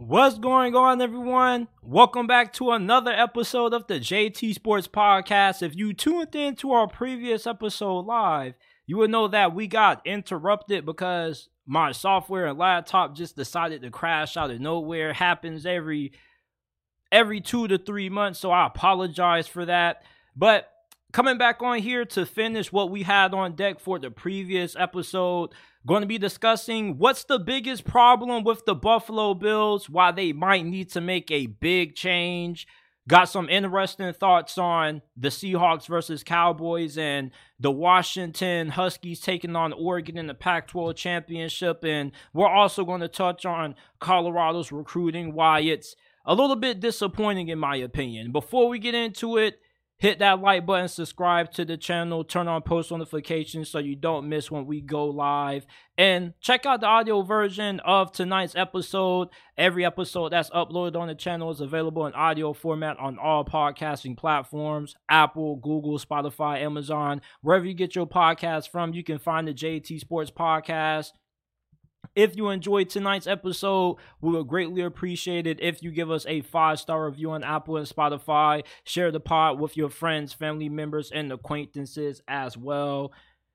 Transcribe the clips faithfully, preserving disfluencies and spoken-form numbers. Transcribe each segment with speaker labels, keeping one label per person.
Speaker 1: What's going on, everyone? Welcome back to another episode of the J T Sports Podcast. If you tuned in to our previous episode live, you would know that we got interrupted because my software and laptop just decided to crash out of nowhere. It happens every every two to three months, so I apologize for that. But coming back on here to finish what we had on deck for the previous episode, going to be discussing what's the biggest problem with the Buffalo Bills, why they might need to make a big change. Got some interesting thoughts on the Seahawks versus Cowboys and the Washington Huskies taking on Oregon in the Pac twelve championship. And we're also going to touch on Colorado's recruiting, why it's a little bit disappointing in my opinion. Before we get into it, hit that like button, subscribe to the channel, turn on post notifications so you don't miss when we go live. And check out the audio version of tonight's episode. Every episode that's uploaded on the channel is available in audio format on all podcasting platforms: Apple, Google, Spotify, Amazon. Wherever you get your podcast from, you can find the J T Sports Podcast. If you enjoyed tonight's episode, we would greatly appreciate it if you give us a five-star review on Apple and Spotify. Share the pod with your friends, family members, and acquaintances as well.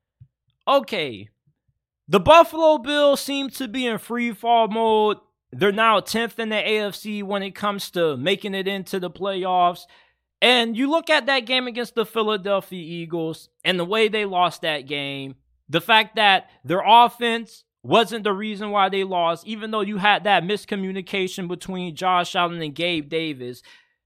Speaker 1: Okay, the Buffalo Bills seem to be in free fall mode. They're now tenth in the A F C when it comes to making it into the playoffs. And you look at that game against the Philadelphia Eagles and the way they lost that game, the fact that their offense wasn't the reason why they lost, even though you had that miscommunication between Josh Allen and Gabe Davis.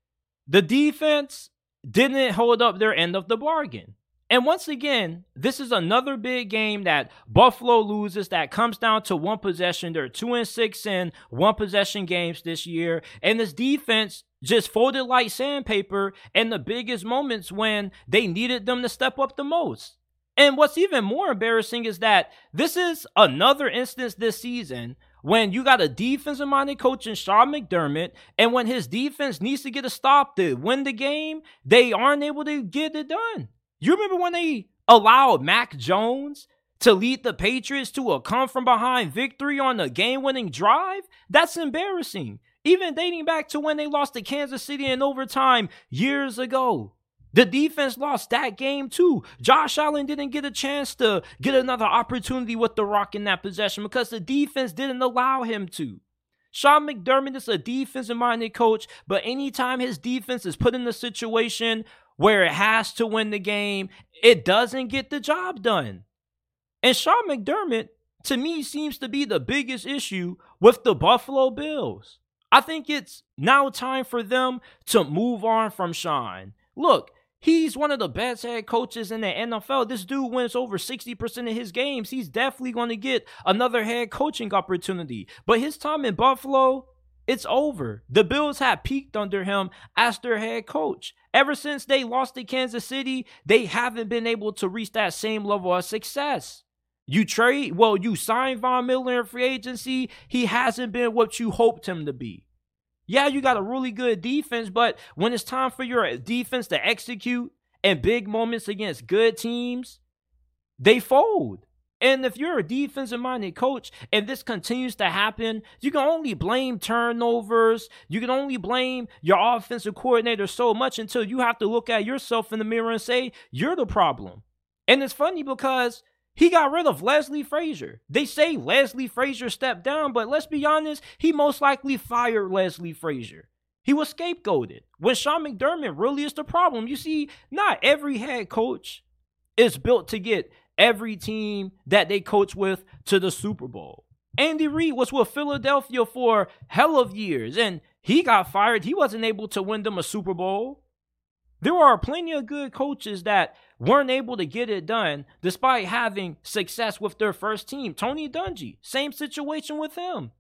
Speaker 1: The defense didn't hold up their end of the bargain. And once again, this is another big game that Buffalo loses that comes down to one possession. They're two and six in one possession games this year. And this defense just folded like sandpaper in the biggest moments when they needed them to step up the most. And what's even more embarrassing is that this is another instance this season when you got a defensive-minded coach in Sean McDermott, and when his defense needs to get a stop to win the game, they aren't able to get it done. You remember when they allowed Mac Jones to lead the Patriots to a come-from-behind victory on a game-winning drive? That's embarrassing. Even dating back to when they lost to Kansas City in overtime years ago. The defense lost that game too. Josh Allen didn't get a chance to get another opportunity with the rock in that possession because the defense didn't allow him to. Sean McDermott is a defensive-minded coach, but anytime his defense is put in a situation where it has to win the game, it doesn't get the job done. And Sean McDermott, to me, seems to be the biggest issue with the Buffalo Bills. I think it's now time for them to move on from Sean. Look, he's one of the best head coaches in the N F L. This dude wins over sixty percent of his games. He's definitely going to get another head coaching opportunity. But his time in Buffalo, it's over. The Bills have peaked under him as their head coach. Ever since they lost to Kansas City, they haven't been able to reach that same level of success. You trade, well, you sign Von Miller in free agency. He hasn't been what you hoped him to be. Yeah, you got a really good defense, but when it's time for your defense to execute in big moments against good teams, they fold. And if you're a defensive-minded coach and this continues to happen, you can only blame turnovers. You can only blame your offensive coordinator so much until you have to look at yourself in the mirror and say, you're the problem. And it's funny because he got rid of Leslie Frazier. They say Leslie Frazier stepped down, but let's be honest, he most likely fired Leslie Frazier. He was scapegoated. When Sean McDermott really is the problem. You see, not every head coach is built to get every team that they coach with to the Super Bowl. Andy Reid was with Philadelphia for hell of years, and he got fired. He wasn't able to win them a Super Bowl. There are plenty of good coaches that weren't able to get it done despite having success with their first team. Tony Dungy, same situation with him.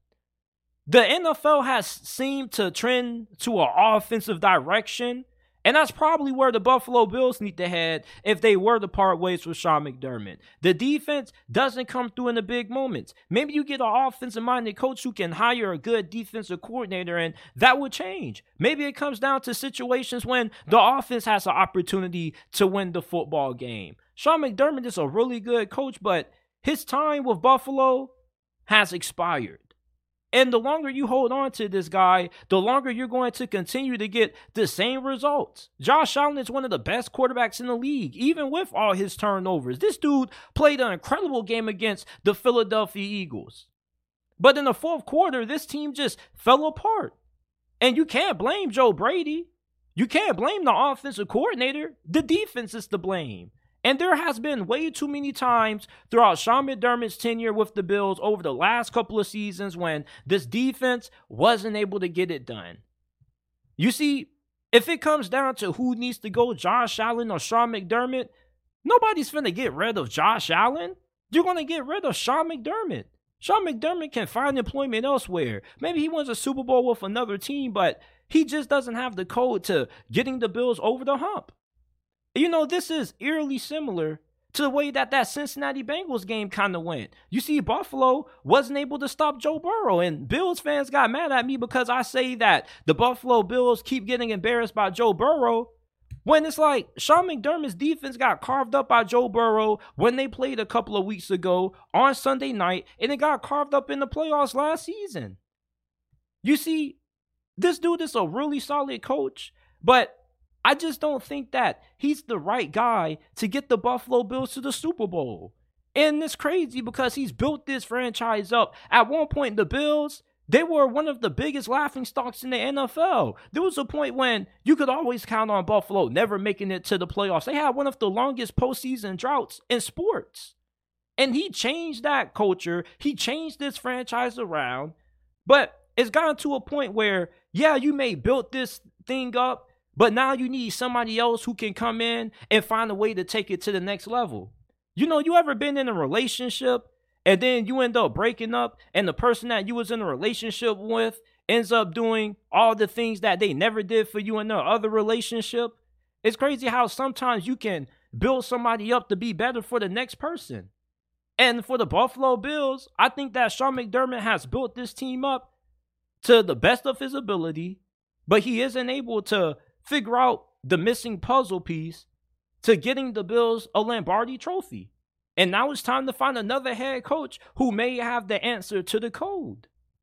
Speaker 1: The N F L has seemed to trend to an offensive direction, and that's probably where the Buffalo Bills need to head if they were to part ways with Sean McDermott. The defense doesn't come through in the big moments. Maybe you get an offensive-minded coach who can hire a good defensive coordinator, and that would change. Maybe it comes down to situations when the offense has an opportunity to win the football game. Sean McDermott is a really good coach, but his time with Buffalo has expired. And the longer you hold on to this guy, the longer you're going to continue to get the same results. Josh Allen is one of the best quarterbacks in the league, even with all his turnovers. This dude played an incredible game against the Philadelphia Eagles. But in the fourth quarter, this team just fell apart. And you can't blame Joe Brady. You can't blame the offensive coordinator. The defense is to blame. And there has been way too many times throughout Sean McDermott's tenure with the Bills over the last couple of seasons when this defense wasn't able to get it done. You see, if it comes down to who needs to go, Josh Allen or Sean McDermott, nobody's finna get rid of Josh Allen. You're going to get rid of Sean McDermott. Sean McDermott can find employment elsewhere. Maybe he wins a Super Bowl with another team, but he just doesn't have the code to getting the Bills over the hump. You know, this is eerily similar to the way that that Cincinnati Bengals game kind of went. You see, Buffalo wasn't able to stop Joe Burrow, and Bills fans got mad at me because I say that the Buffalo Bills keep getting embarrassed by Joe Burrow, when it's like Sean McDermott's defense got carved up by Joe Burrow when they played a couple of weeks ago on Sunday night, and it got carved up in the playoffs last season. You see, this dude is a really solid coach, but I just don't think that he's the right guy to get the Buffalo Bills to the Super Bowl. And it's crazy because he's built this franchise up. At one point, the Bills, they were one of the biggest laughingstocks in the N F L. There was a point when you could always count on Buffalo never making it to the playoffs. They had one of the longest postseason droughts in sports. And he changed that culture. He changed this franchise around. But it's gotten to a point where, yeah, you may build this thing up, but now you need somebody else who can come in and find a way to take it to the next level. You know, you ever been in a relationship and then you end up breaking up and the person that you was in a relationship with ends up doing all the things that they never did for you in their other relationship? It's crazy how sometimes you can build somebody up to be better for the next person. And for the Buffalo Bills, I think that Sean McDermott has built this team up to the best of his ability, but he isn't able to figure out the missing puzzle piece to getting the Bills a Lombardi trophy. And now it's time to find another head coach who may have the answer to the code.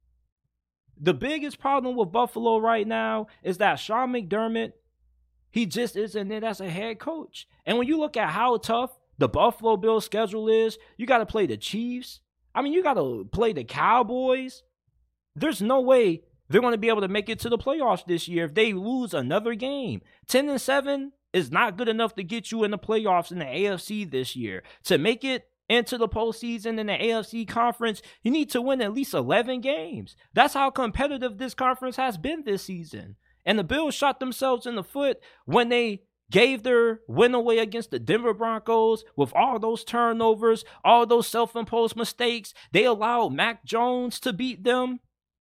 Speaker 1: The biggest problem with Buffalo right now is that Sean McDermott, he just isn't it as a head coach. And when you look at how tough the Buffalo Bills schedule is, you got to play the Chiefs. I mean, you got to play the Cowboys. There's no way they're going to be able to make it to the playoffs this year if they lose another game. ten and seven is not good enough to get you in the playoffs in the A F C this year. To make it into the postseason in the A F C conference, you need to win at least eleven games. That's how competitive this conference has been this season. And the Bills shot themselves in the foot when they gave their win away against the Denver Broncos with all those turnovers, all those self-imposed mistakes. They allowed Mac Jones to beat them.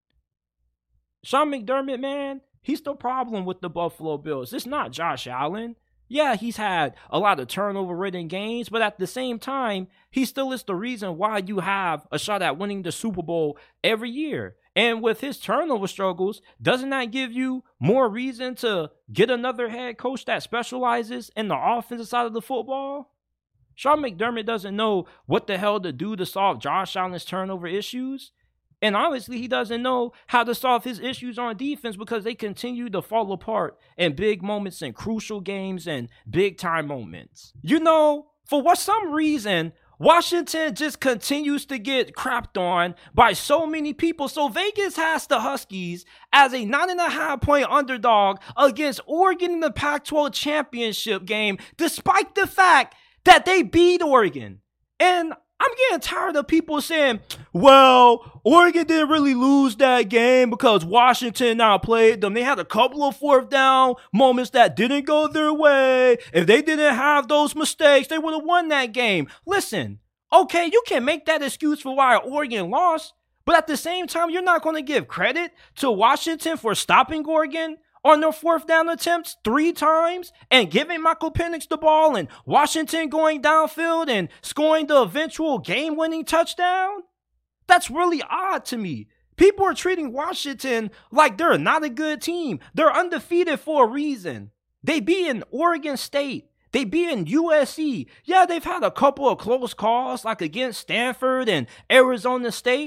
Speaker 1: Sean McDermott, man, he's the problem with the Buffalo Bills. It's not Josh Allen. Yeah, he's had a lot of turnover-ridden games, but at the same time, he still is the reason why you have a shot at winning the Super Bowl every year. And with his turnover struggles, doesn't that give you more reason to get another head coach that specializes in the offensive side of the football? Sean McDermott doesn't know what the hell to do to solve Josh Allen's turnover issues. And honestly, he doesn't know how to solve his issues on defense because they continue to fall apart in big moments and crucial games and big time moments. You know, for what some reason, Washington just continues to get crapped on by so many people. So Vegas has the Huskies as a nine and a half point underdog against Oregon in the Pac twelve championship game, despite the fact that they beat Oregon. And I'm getting tired of people saying, well, Oregon didn't really lose that game because Washington outplayed them. They had a couple of fourth down moments that didn't go their way. If they didn't have those mistakes, they would have won that game. Listen, okay, you can make that excuse for why Oregon lost, but at the same time, you're not going to give credit to Washington for stopping Oregon on their fourth down attempts three times and giving Michael Penix the ball and Washington going downfield and scoring the eventual game-winning touchdown? That's really odd to me. People are treating Washington like they're not a good team. They're undefeated for a reason. They beat in Oregon State. They beat in U S C. Yeah, they've had a couple of close calls like against Stanford and Arizona State.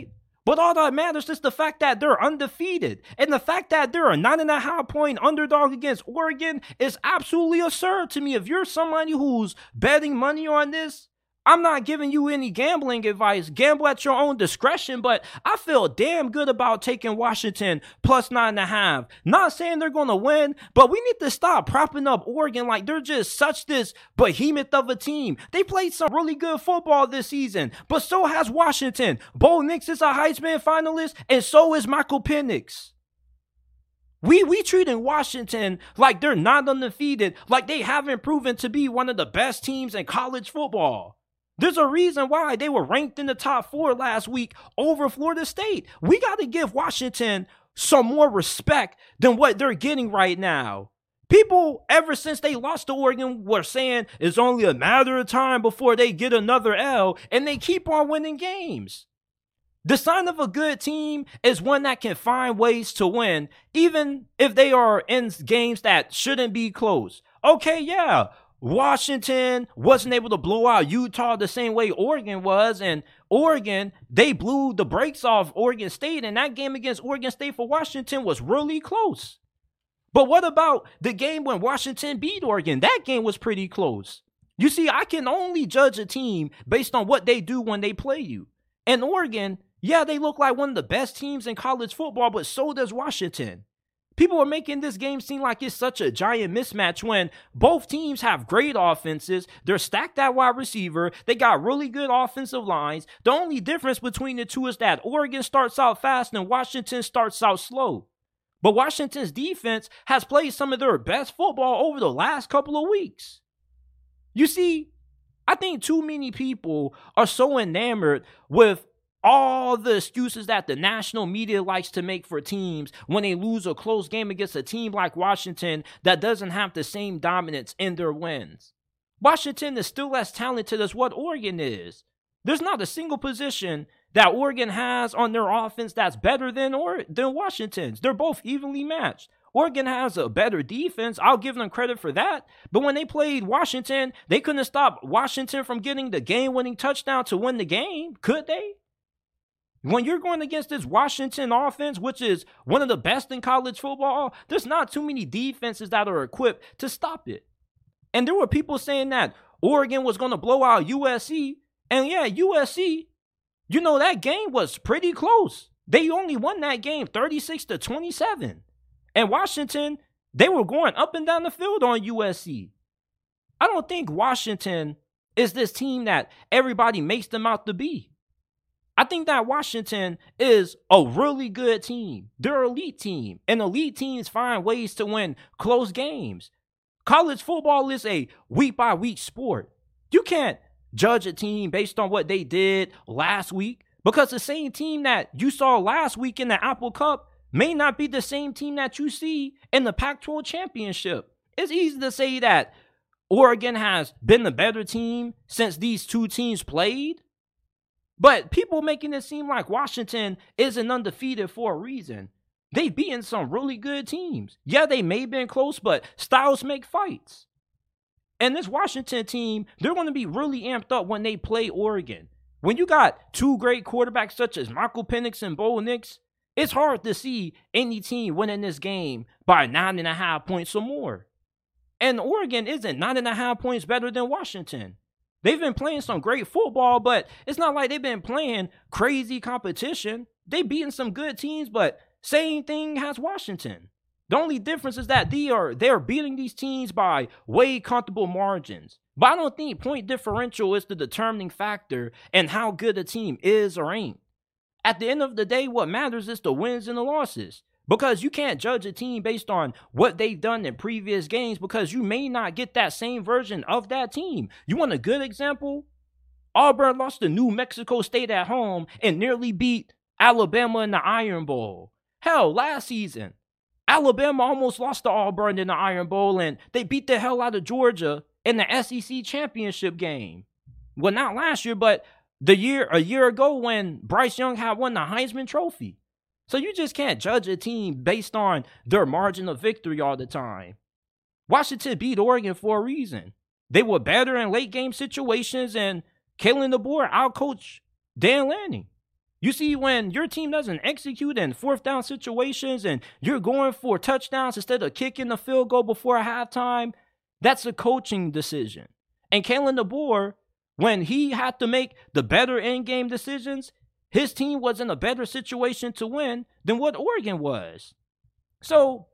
Speaker 1: But all that matters is the fact that they're undefeated. And the fact that they're a nine and a half point underdog against Oregon is absolutely absurd to me. If you're somebody who's betting money on this, I'm not giving you any gambling advice. Gamble at your own discretion, but I feel damn good about taking Washington plus nine and a half. Not saying they're going to win, but we need to stop propping up Oregon like they're just such this behemoth of a team. They played some really good football this season, but so has Washington. Bo Nix is a Heisman finalist, and so is Michael Penix. We we treating Washington like they're not undefeated, like they haven't proven to be one of the best teams in college football. There's a reason why they were ranked in the top four last week over Florida State. We got to give Washington some more respect than what they're getting right now. People, ever since they lost to Oregon, were saying it's only a matter of time before they get another L, and they keep on winning games. The sign of a good team is one that can find ways to win, even if they are in games that shouldn't be close. Okay, yeah. Washington wasn't able to blow out Utah the same way Oregon was, and Oregon, they blew the brakes off Oregon State, and that game against Oregon State for Washington was really close. But what about the game when Washington beat Oregon? That game was pretty close. You see, I can only judge a team based on what they do when they play you. And Oregon, yeah, they look like one of the best teams in college football, but so does Washington. People are making this game seem like it's such a giant mismatch when both teams have great offenses. They're stacked at wide receiver. They got really good offensive lines. The only difference between the two is that Oregon starts out fast and Washington starts out slow. But Washington's defense has played some of their best football over the last couple of weeks. You see, I think too many people are so enamored with all the excuses that the national media likes to make for teams when they lose a close game against a team like Washington that doesn't have the same dominance in their wins. Washington is still as talented as what Oregon is. There's not a single position that Oregon has on their offense that's better than, or- than Washington's. They're both evenly matched. Oregon has a better defense. I'll give them credit for that. But when they played Washington, they couldn't stop Washington from getting the game-winning touchdown to win the game, could they? When you're going against this Washington offense, which is one of the best in college football, there's not too many defenses that are equipped to stop it. And there were people saying that Oregon was going to blow out U S C. And yeah, U S C, you know, that game was pretty close. They only won that game thirty-six to twenty-seven. And Washington, they were going up and down the field on U S C. I don't think Washington is this team that everybody makes them out to be. I think that Washington is a really good team. They're an elite team, and elite teams find ways to win close games. College football is a week-by-week sport. You can't judge a team based on what they did last week, because the same team that you saw last week in the Apple Cup may not be the same team that you see in the Pac twelve championship. It's easy to say that Oregon has been the better team since these two teams played, but people making it seem like Washington isn't undefeated for a reason. They've beaten some really good teams. Yeah, they may have been close, but styles make fights. And this Washington team, they're going to be really amped up when they play Oregon. When you got two great quarterbacks such as Michael Penix and Bo Nix, it's hard to see any team winning this game by nine and a half points or more. And Oregon isn't nine and a half points better than Washington. They've been playing some great football, but it's not like they've been playing crazy competition. They've beaten some good teams, but same thing has Washington. The only difference is that they are they're beating these teams by way comfortable margins. But I don't think point differential is the determining factor in how good a team is or ain't. At the end of the day, what matters is the wins and the losses. Because you can't judge a team based on what they've done in previous games, because you may not get that same version of that team. You want a good example? Auburn lost to New Mexico State at home and nearly beat Alabama in the Iron Bowl. Hell, last season, Alabama almost lost to Auburn in the Iron Bowl, and they beat the hell out of Georgia in the S E C championship game. Well, not last year, but the year a year ago when Bryce Young had won the Heisman Trophy. So you just can't judge a team based on their margin of victory all the time. Washington beat Oregon for a reason. They were better in late game situations, and Kalen DeBoer outcoached Dan Lanning. You see, when your team doesn't execute in fourth down situations and you're going for touchdowns instead of kicking the field goal before halftime, that's a coaching decision. And Kalen DeBoer, when he had to make the better in-game decisions, his team was in a better situation to win than what Oregon was. So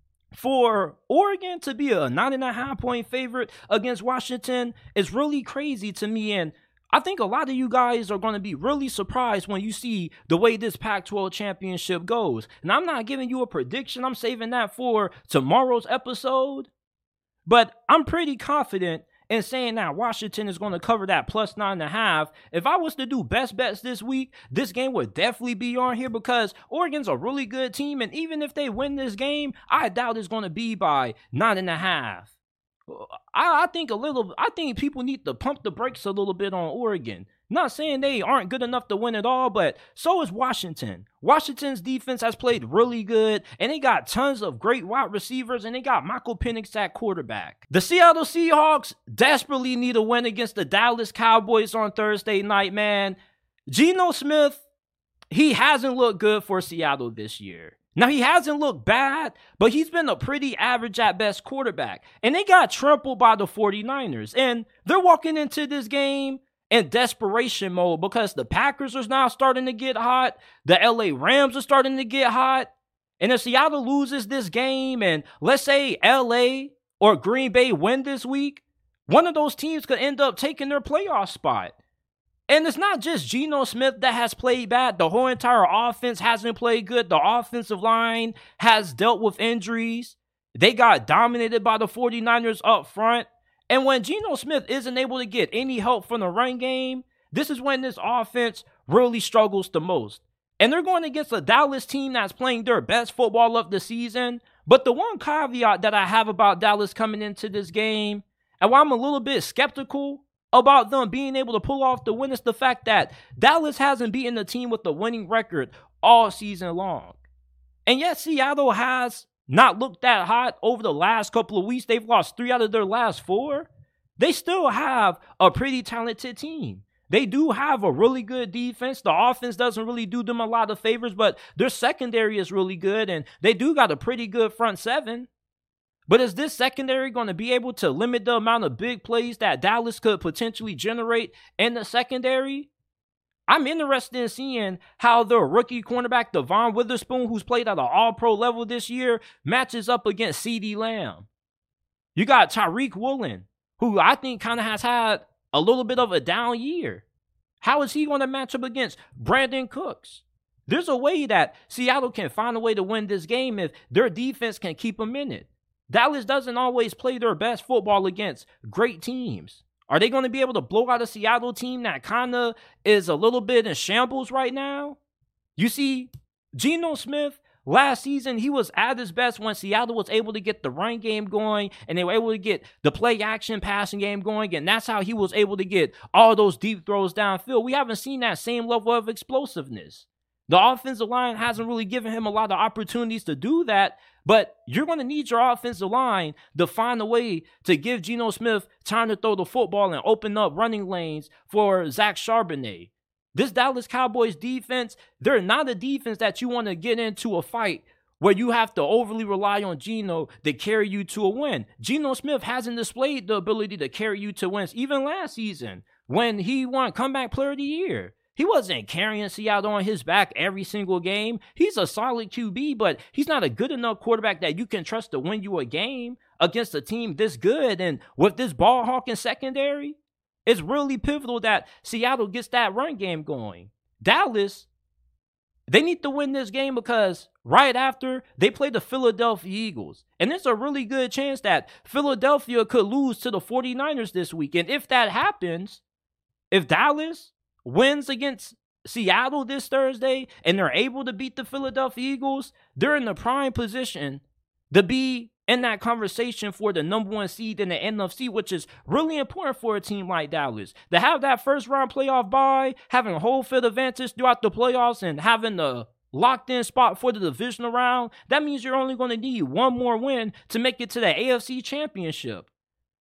Speaker 1: for Oregon to be a nine and a half point favorite against Washington is really crazy to me. And I think a lot of you guys are going to be really surprised when you see the way this Pac twelve championship goes. And I'm not giving you a prediction. I'm saving that for tomorrow's episode. But I'm pretty confident in saying that Washington is going to cover that plus nine and a half. If I was to do best bets this week, this game would definitely be on here because Oregon's a really good team. And even if they win this game, I doubt it's going to be by nine and a half. I, I think a little, I think people need to pump the brakes a little bit on Oregon. Not saying they aren't good enough to win it all, but so is Washington. Washington's defense has played really good, and they got tons of great wide receivers, and they got Michael Penix at quarterback. The Seattle Seahawks desperately need a win against the Dallas Cowboys on Thursday night, man. Geno Smith, he hasn't looked good for Seattle this year. Now, he hasn't looked bad, but he's been a pretty average at best quarterback. And they got trampled by the forty-niners. And they're walking into this game in desperation mode because the Packers are now starting to get hot. The L A Rams are starting to get hot. And if Seattle loses this game and let's say L A or Green Bay win this week, one of those teams could end up taking their playoff spot. And it's not just Geno Smith that has played bad. The whole entire offense hasn't played good. The offensive line has dealt with injuries. They got dominated by the forty-niners up front. And when Geno Smith isn't able to get any help from the run game, this is when this offense really struggles the most. And they're going against a Dallas team that's playing their best football of the season. But the one caveat that I have about Dallas coming into this game, and why I'm a little bit skeptical about them being able to pull off the win, is the fact that Dallas hasn't beaten a team with a winning record all season long. And yet Seattle has not looked that hot over the last couple of weeks. They've lost three out of their last four. They still have a pretty talented team. They do have a really good defense. The offense doesn't really do them a lot of favors, but their secondary is really good, and they do got a pretty good front seven. But is this secondary going to be able to limit the amount of big plays that Dallas could potentially generate in the secondary? I'm interested in seeing how the rookie cornerback Devon Witherspoon, who's played at an all-pro level this year, matches up against CeeDee Lamb. You got Tariq Woolen, who I think kind of has had a little bit of a down year. How is he going to match up against Brandon Cooks? There's a way that Seattle can find a way to win this game if their defense can keep them in it. Dallas doesn't always play their best football against great teams. Are they going to be able to blow out a Seattle team that kind of is a little bit in shambles right now? You see, Geno Smith, last season, he was at his best when Seattle was able to get the run game going and they were able to get the play action passing game going, and that's how he was able to get all those deep throws downfield. We haven't seen that same level of explosiveness. The offensive line hasn't really given him a lot of opportunities to do that, but you're going to need your offensive line to find a way to give Geno Smith time to throw the football and open up running lanes for Zach Charbonnet. This Dallas Cowboys defense, they're not a defense that you want to get into a fight where you have to overly rely on Geno to carry you to a win. Geno Smith hasn't displayed the ability to carry you to wins even last season when he won Comeback Player of the Year. He wasn't carrying Seattle on his back every single game. He's a solid Q B, but he's not a good enough quarterback that you can trust to win you a game against a team this good. And with this ball hawking secondary, it's really pivotal that Seattle gets that run game going. Dallas, they need to win this game because right after they play the Philadelphia Eagles. And there's a really good chance that Philadelphia could lose to the forty-niners this week. And if that happens, if Dallas wins against Seattle this Thursday and they're able to beat the Philadelphia Eagles, they're in the prime position to be in that conversation for the number one seed in the N F C, which is really important for a team like Dallas. To have that first round playoff bye, having home field advantage throughout the playoffs, and having the locked in spot for the divisional round, that means you're only going to need one more win to make it to the A F C Championship.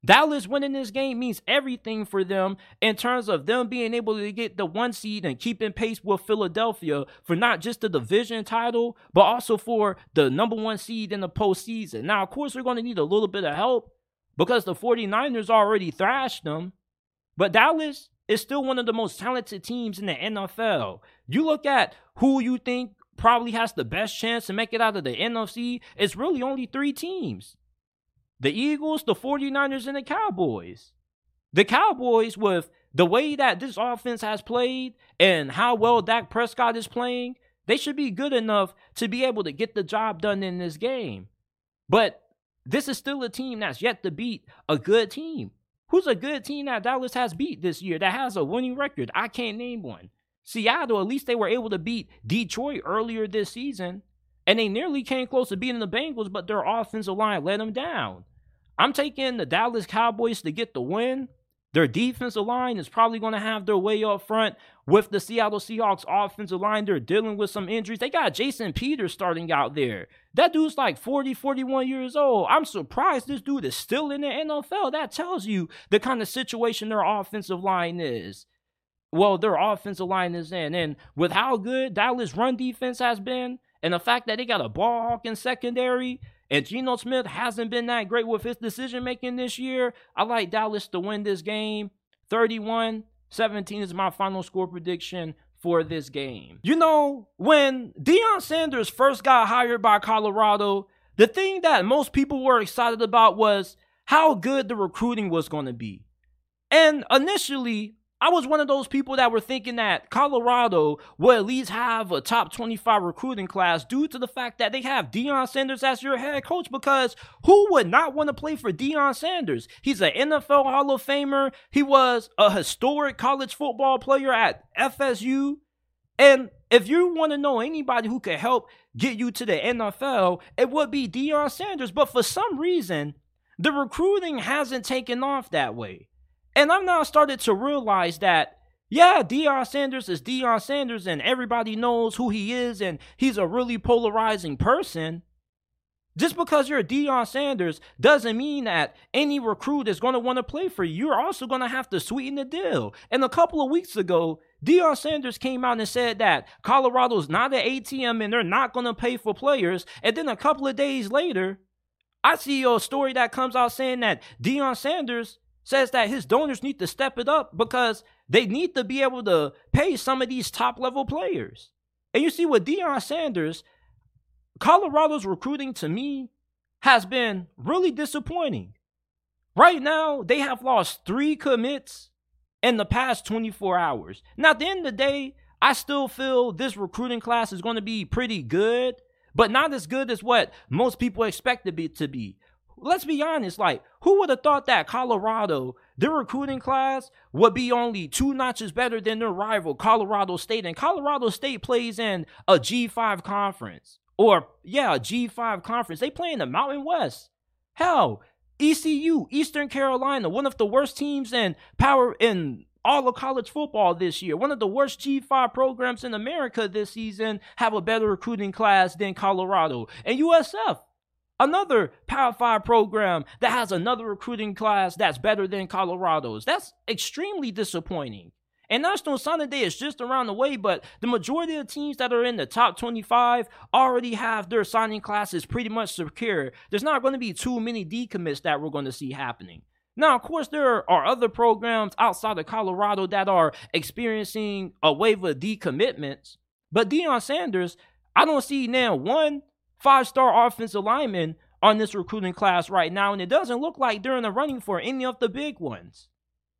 Speaker 1: Dallas winning this game means everything for them in terms of them being able to get the one seed and keeping pace with Philadelphia for not just the division title, but also for the number one seed in the postseason. Now, of course, they're going to need a little bit of help because the 49ers already thrashed them, but Dallas is still one of the most talented teams in the N F L. You look at who you think probably has the best chance to make it out of the N F C, it's really only three teams. The Eagles, the 49ers, and the Cowboys. The Cowboys, with the way that this offense has played and how well Dak Prescott is playing, they should be good enough to be able to get the job done in this game. But this is still a team that's yet to beat a good team. Who's a good team that Dallas has beat this year that has a winning record? I can't name one. Seattle, at least they were able to beat Detroit earlier this season. And they nearly came close to beating the Bengals, but their offensive line let them down. I'm taking the Dallas Cowboys to get the win. Their defensive line is probably going to have their way up front with the Seattle Seahawks offensive line. They're dealing with some injuries. They got Jason Peters starting out there. That dude's like forty, forty-one years old. I'm surprised this dude is still in the N F L. That tells you the kind of situation their offensive line is. Well, their offensive line is in. And with how good Dallas' run defense has been, and the fact that they got a ball hawk in secondary, and Geno Smith hasn't been that great with his decision-making this year, I like Dallas to win this game. thirty-one seventeen is my final score prediction for this game. You know, when Deion Sanders first got hired by Colorado, the thing that most people were excited about was how good the recruiting was going to be. And initially, I was one of those people that were thinking that Colorado will at least have a top twenty-five recruiting class due to the fact that they have Deion Sanders as your head coach, because who would not want to play for Deion Sanders? He's an N F L Hall of Famer. He was a historic college football player at F S U. And if you want to know anybody who could help get you to the N F L, it would be Deion Sanders. But for some reason, the recruiting hasn't taken off that way. And I've now started to realize that, yeah, Deion Sanders is Deion Sanders and everybody knows who he is and he's a really polarizing person. Just because you're Deion Sanders doesn't mean that any recruit is going to want to play for you. You're also going to have to sweeten the deal. And a couple of weeks ago, Deion Sanders came out and said that Colorado's not an A T M and they're not going to pay for players. And then a couple of days later, I see a story that comes out saying that Deion Sanders says that his donors need to step it up because they need to be able to pay some of these top-level players. And you see, with Deion Sanders, Colorado's recruiting, to me, has been really disappointing. Right now, they have lost three commits in the past twenty-four hours. Now, at the end of the day, I still feel this recruiting class is going to be pretty good, but not as good as what most people expect it to be. Let's be honest, like, who would have thought that Colorado, their recruiting class, would be only two notches better than their rival, Colorado State? And Colorado State plays in a G five conference. Or, yeah, a G five conference. They play in the Mountain West. Hell, E C U, Eastern Carolina, one of the worst teams in power in all of college football this year. One of the worst G five programs in America this season have a better recruiting class than Colorado. And U S F, another Power five program that has another recruiting class that's better than Colorado's. That's extremely disappointing. And National Signing Day is just around the way, but the majority of the teams that are in the top twenty-five already have their signing classes pretty much secure. There's not going to be too many decommits that we're going to see happening. Now, of course, there are other programs outside of Colorado that are experiencing a wave of decommitments. But Deion Sanders, I don't see now one five-star offensive lineman on this recruiting class right now, and it doesn't look like they're in the running for any of the big ones.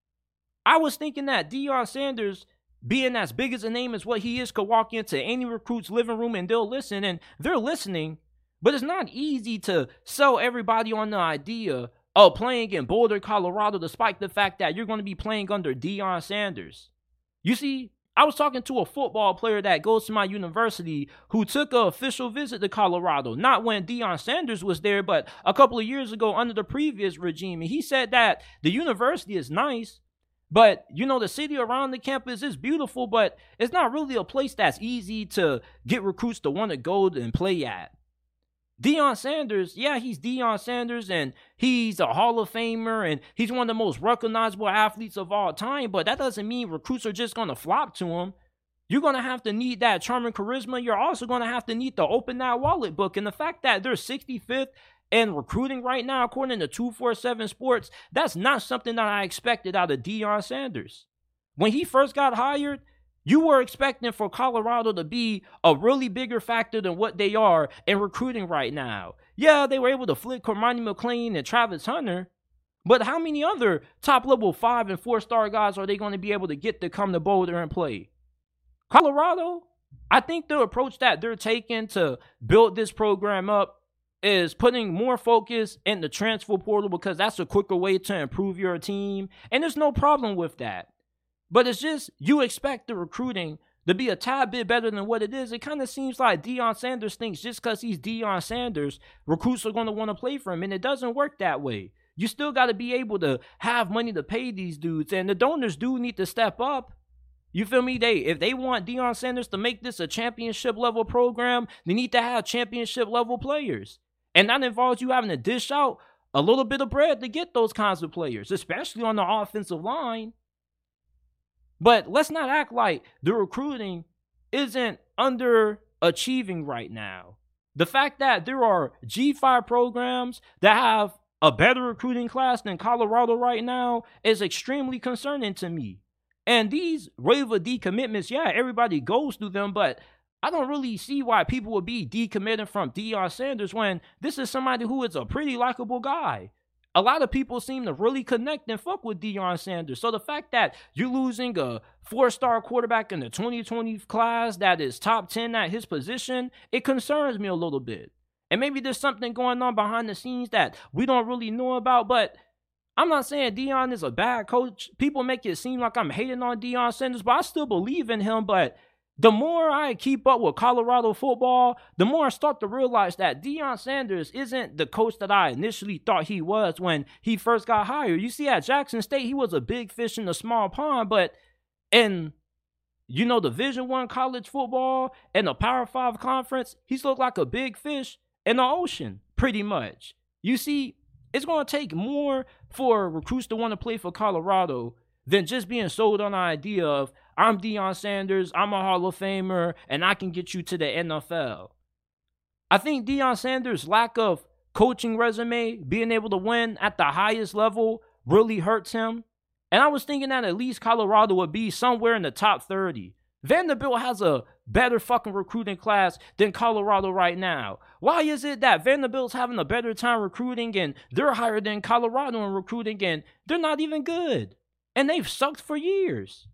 Speaker 1: I was thinking that Deion Sanders, being as big as a name as what he is, could walk into any recruit's living room and they'll listen, and they're listening. But it's not easy to sell everybody on the idea of playing in Boulder, Colorado, despite the fact that you're going to be playing under Deion Sanders. You see, I was talking to a football player that goes to my university who took an official visit to Colorado, not when Deion Sanders was there, but a couple of years ago under the previous regime. And he said that the university is nice, but, you know, the city around the campus is beautiful, but it's not really a place that's easy to get recruits to want to go and play at. Deion Sanders, yeah, he's Deion Sanders, and he's a Hall of Famer, and he's one of the most recognizable athletes of all time, but that doesn't mean recruits are just going to flop to him. You're going to have to need that charm and charisma. You're also going to have to need to open that wallet book, and the fact that they're sixty-fifth in recruiting right now, according to two forty-seven Sports, that's not something that I expected out of Deion Sanders. When he first got hired, you were expecting for Colorado to be a really bigger factor than what they are in recruiting right now. Yeah, they were able to flip Cormani McClain and Travis Hunter, but how many other top-level five and four-star guys are they going to be able to get to come to Boulder and play? Colorado, I think the approach that they're taking to build this program up is putting more focus in the transfer portal because that's a quicker way to improve your team, and there's no problem with that. But it's just, you expect the recruiting to be a tad bit better than what it is. It kind of seems like Deion Sanders thinks just because he's Deion Sanders, recruits are going to want to play for him, and it doesn't work that way. You still got to be able to have money to pay these dudes, and the donors do need to step up. You feel me? They if they want Deion Sanders to make this a championship-level program, they need to have championship-level players. And that involves you having to dish out a little bit of bread to get those kinds of players, especially on the offensive line. But let's not act like the recruiting isn't underachieving right now. The fact that there are G five programs that have a better recruiting class than Colorado right now is extremely concerning to me. And these wave of decommitments, yeah, everybody goes through them, but I don't really see why people would be decommitting from Deion Sanders when this is somebody who is a pretty likable guy. A lot of people seem to really connect and fuck with Deion Sanders. So the fact that you're losing a four-star quarterback in the twenty twenty class that is top ten at his position, it concerns me a little bit. And maybe there's something going on behind the scenes that we don't really know about, but I'm not saying Deion is a bad coach. People make it seem like I'm hating on Deion Sanders, but I still believe in him. But the more I keep up with Colorado football, the more I start to realize that Deion Sanders isn't the coach that I initially thought he was when he first got hired. You see, at Jackson State, he was a big fish in a small pond, but in, you know, Division One college football and the Power Five conference, he's looked like a big fish in the ocean, pretty much. You see, it's going to take more for recruits to want to play for Colorado than just being sold on the idea of, I'm Deion Sanders, I'm a Hall of Famer, and I can get you to the N F L. I think Deion Sanders' lack of coaching resume, being able to win at the highest level, really hurts him. And I was thinking that at least Colorado would be somewhere in the top thirty. Vanderbilt has a better fucking recruiting class than Colorado right now. Why is it that Vanderbilt's having a better time recruiting and they're higher than Colorado in recruiting and they're not even good? And they've sucked for years.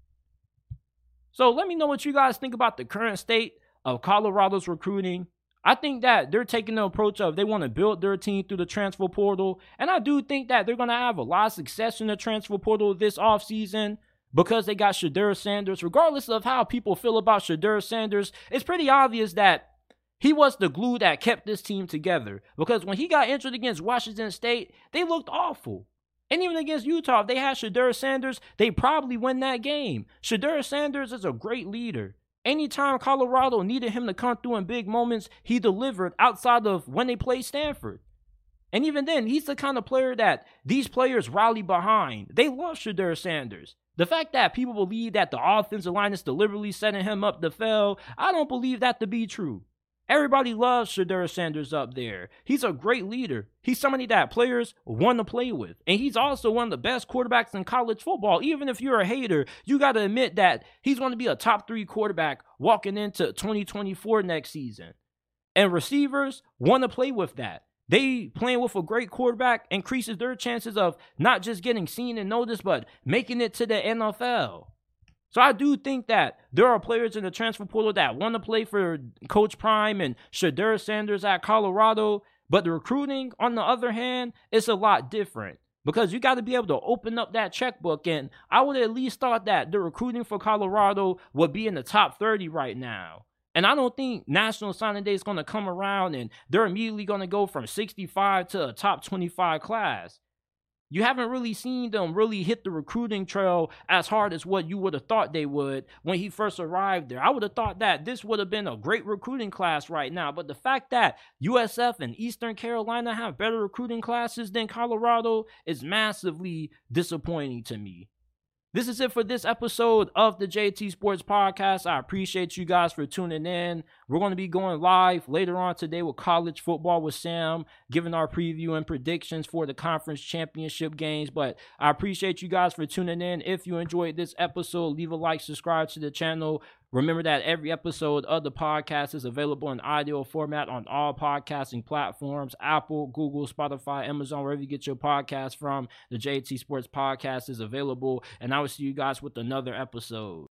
Speaker 1: So let me know what you guys think about the current state of Colorado's recruiting. I think that they're taking the approach of they want to build their team through the transfer portal. And I do think that they're going to have a lot of success in the transfer portal this offseason because they got Shedeur Sanders. Regardless of how people feel about Shedeur Sanders, it's pretty obvious that he was the glue that kept this team together. Because when he got injured against Washington State, they looked awful. And even against Utah, if they had Shedeur Sanders, they probably win that game. Shedeur Sanders is a great leader. Anytime Colorado needed him to come through in big moments, he delivered outside of when they played Stanford. And even then, he's the kind of player that these players rally behind. They love Shedeur Sanders. The fact that people believe that the offensive line is deliberately setting him up to fail, I don't believe that to be true. Everybody loves Shedeur Sanders up there. He's a great leader. He's somebody that players want to play with. And he's also one of the best quarterbacks in college football. Even if you're a hater, you got to admit that he's going to be a top three quarterback walking into twenty twenty-four next season. And receivers want to play with that. They playing with a great quarterback increases their chances of not just getting seen and noticed, but making it to the N F L. So I do think that there are players in the transfer portal that want to play for Coach Prime and Shedeur Sanders at Colorado. But the recruiting, on the other hand, is a lot different. Because you got to be able to open up that checkbook. And I would at least thought that the recruiting for Colorado would be in the top thirty right now. And I don't think National Signing Day is going to come around and they're immediately going to go from sixty-five to a top twenty-five class. You haven't really seen them really hit the recruiting trail as hard as what you would have thought they would when he first arrived there. I would have thought that this would have been a great recruiting class right now. But the fact that U S F and Eastern Carolina have better recruiting classes than Colorado is massively disappointing to me. This is it for this episode of the J T Sports Podcast. I appreciate you guys for tuning in. We're going to be going live later on today with College Football with Sam, giving our preview and predictions for the conference championship games. But I appreciate you guys for tuning in. If you enjoyed this episode, leave a like, subscribe to the channel. Remember that every episode of the podcast is available in audio format on all podcasting platforms: Apple, Google, Spotify, Amazon, wherever you get your podcast from. The J T Sports Podcast is available, and I will see you guys with another episode.